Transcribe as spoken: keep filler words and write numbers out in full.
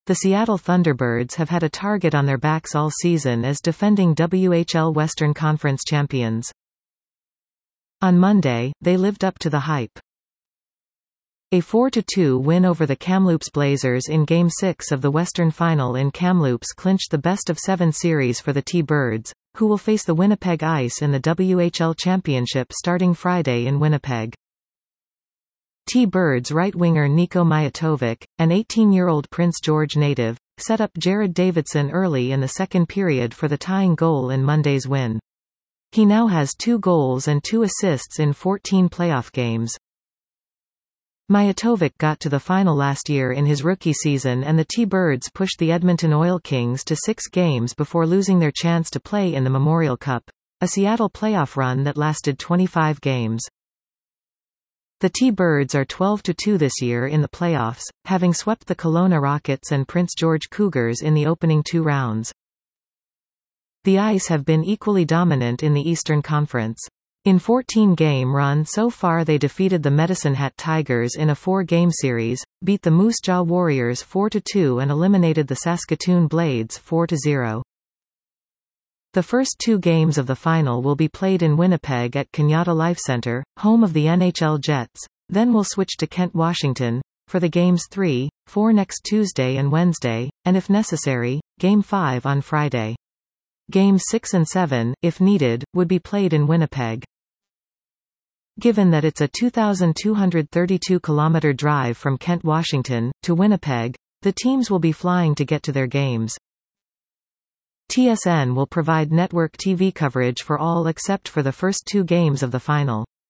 The Seattle Thunderbirds have had a target on their backs all season as defending W H L Western Conference champions. On Monday, they lived up to the hype. A four to two win over the Kamloops Blazers in Game six of the Western Final in Kamloops clinched the best-of-seven series for the T-Birds, who will face the Winnipeg Ice in the W H L Championship starting Friday in Winnipeg. T-Birds right-winger Niko Mijatovic, an eighteen-year-old Prince George native, set up Jared Davidson early in the second period for the tying goal in Monday's win. He now has two goals and two assists in fourteen playoff games. Mijatovic got to the final last year in his rookie season, and the T-Birds pushed the Edmonton Oil Kings to six games before losing their chance to play in the Memorial Cup, a Seattle playoff run that lasted twenty-five games. The T-Birds are twelve to two this year in the playoffs, having swept the Kelowna Rockets and Prince George Cougars in the opening two rounds. The Ice have been equally dominant in the Eastern Conference. In fourteen-game run so far, they defeated the Medicine Hat Tigers in a four-game series, beat the Moose Jaw Warriors four to two and eliminated the Saskatoon Blades four to zero. The first two games of the final will be played in Winnipeg at Kenyatta Life Center, home of the N H L Jets, then will switch to Kent, Washington, for the games three, four next Tuesday and Wednesday, and if necessary, Game five on Friday. Games six and seven, if needed, would be played in Winnipeg. Given that it's a two thousand two hundred thirty-two kilometer drive from Kent, Washington, to Winnipeg, the teams will be flying to get to their games. T S N will provide network T V coverage for all except for the first two games of the final.